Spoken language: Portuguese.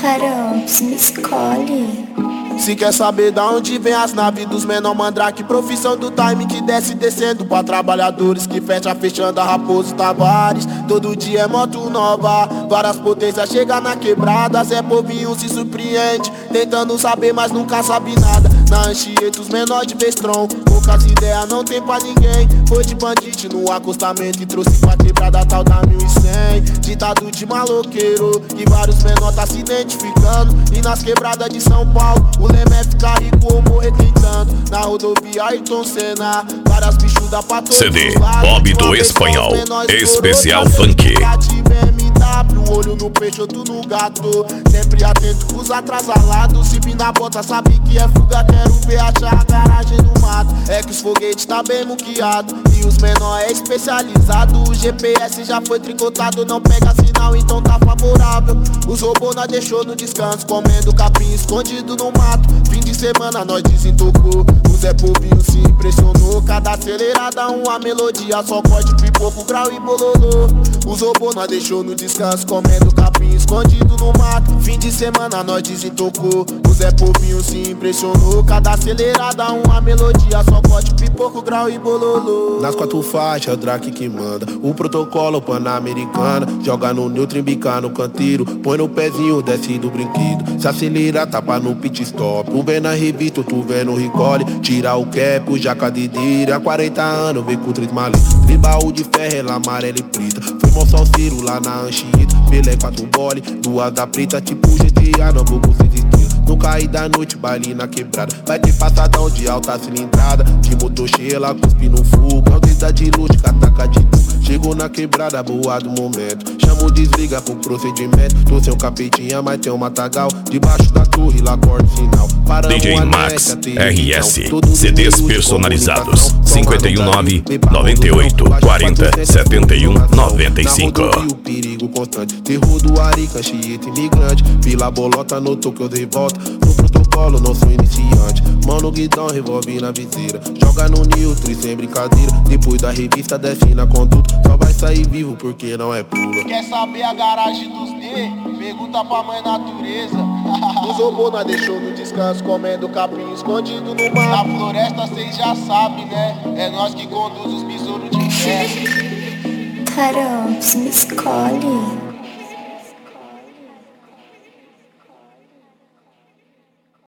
Caramps, me escolhe. Se quer saber da onde vem as naves dos menor mandrake, profissão do time que desce descendo pra trabalhadores que fecha fechando a Raposo Tavares. Todo dia é moto nova, várias potências chega na quebrada. Zé Povinho se surpreende, tentando saber mas nunca sabe nada. Na Anchieta os menor de Bestron, poucas ideias não tem pra ninguém. Foi de bandite no acostamento e trouxe pra quebrada tal da 1100. Ditado de maloqueiro, e vários menor tá se identificando. E nas quebradas de São Paulo o lema é ficar rico ou morrer tentando. Na rodovia Ayrton Senna, várias bichudas pra todos CD os lados. Bob do Espanhol, especial funk. Um olho no peixe, outro no gato. Sempre atento com os atrasalados. Se vir na bota sabe que é fuga. Quero ver achar a garagem no mato. É que os foguetes tá bem muqueado e os menor é especializado. O GPS já foi tricotado, não pega sinal, então tá favorável. Os robôs nós deixou no descanso, comendo capim escondido no mato. Fim de semana nós desentocou. O Zé Povinho se impressionou. Cada acelerada uma melodia, só pode pipoco, grau e bololô. Os robôs nós deixou no descanso, comendo capim escondido no mato. Fim de semana nós desentocou. O Zé Povinho se impressionou. Cada acelerada uma melodia, só pode pipoco, grau e bololô. Nas 4 faixas, o Drake que manda. O protocolo pan-americana. Joga no neutro, embica no canteiro. Põe no pezinho, desce do brinquedo. Se acelera, tapa no pit stop. Tu vê na revista, tu vê no recole. Tira o cap, o jaca de deira. Há 40 anos, vem com 3 maletas. Tribaú de ferro, ela amarela e preta. Foi só Ciro lá na Anchieta. Pelé 4 bole, 2 da preta. Tipo GTA, não vou com 6 estrelas. No cair da noite, baile na quebrada. Vai ter passadão de alta cilindrada. De motor cheio, ela cuspe no fogo. É o dedo de luz, cataca de tu. Chegou na quebrada, boa do momento. Chamo desliga pro procedimento. Tô sem um capetinha, mas tem um matagal. Debaixo da torre, lá corta o sinal. DJ Max RS, CDs personalizados 519 98 40 71 95. O perigo constante, terror do Arica, Anchieta imigrante. Vila Bolota notou que eu dei volta. No protocolo, não sou iniciante. Mano guidão, revolve na viseira. Joga no neutro e sem brincadeira. Depois da revista desce na conduta. Só vai sair vivo porque não é pula. Quer saber a garagem dos D? Pergunta pra mãe natureza. Os robôs nós deixou no descanso, comendo capim escondido no mar. Na floresta cês já sabem, né? É nós que conduz os besouros de terra. Caramps, me escolhe.